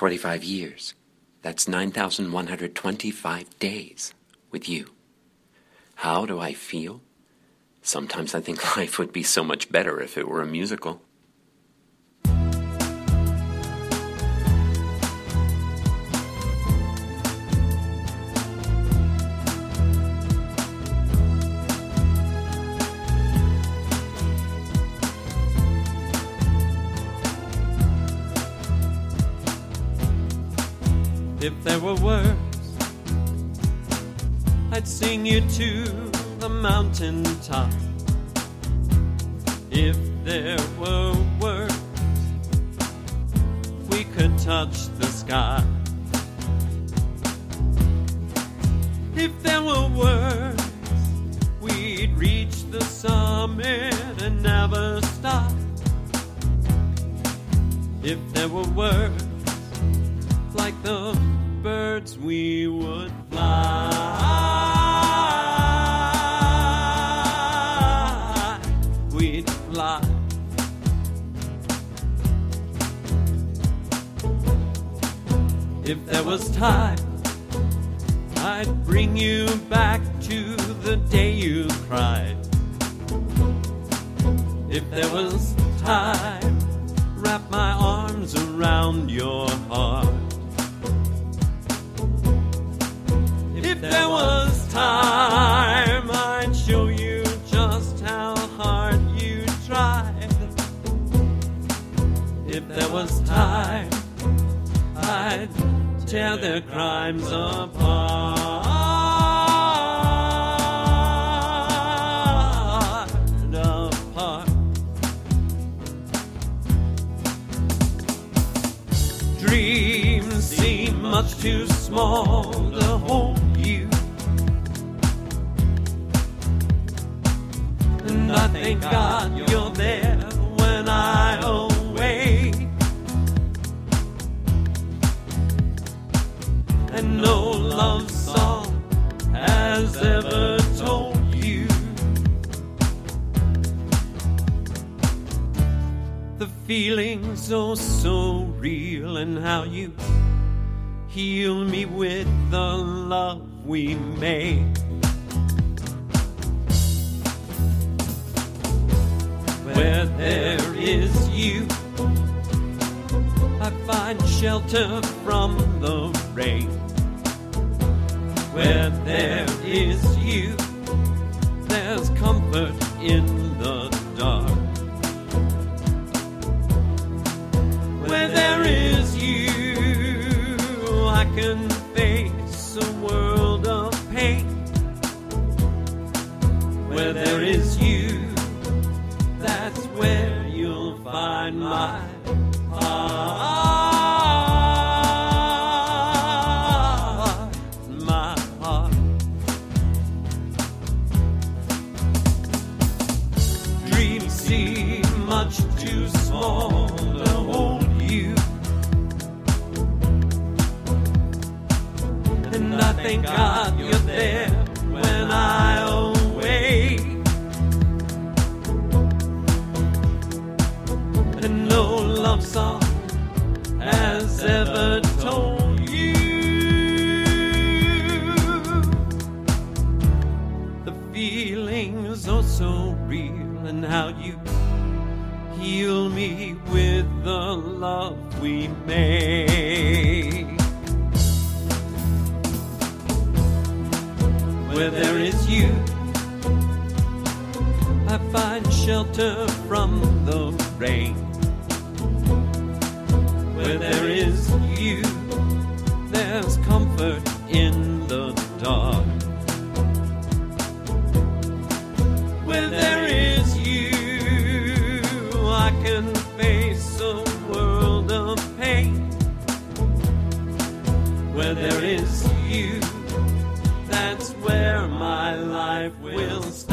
45 years. That's 9,125 days with you. How do I feel? Sometimes I think life would be so much better if it were a musical. If there were words, I'd sing you to the mountaintop. If there were words, we could touch the sky. If there were words, we'd reach the summit and never stop. If there were words, like the birds we would fly, we'd fly. If there was time, I'd bring you back to the day you cried. If there was time, wrap my arms around your heart. If there was time, I'd show you just how hard you tried. If there was time, I'd tear their crimes apart. Dreams seem much too small to hold you, and I thank God you're there when I awake, and no love song has ever told you the feeling's oh so real, and how you heal me with the love we made. Where there is you, I find shelter from the rain. Where there is you, there's comfort in the dark. Where there is you, I can face a world of pain. Where there is you, that's where you'll find my heart, my heart. Dreams seem much too small to hold you, and I thank God you're there when I awake, and no love song has ever told you the feelings are so real, and how you heal me with the love we made. Where there is you, I find shelter from the rain. Where there is you, there's comfort in the dark. Where there is you, I can face a world of pain. Where there is you, that's where my life will start.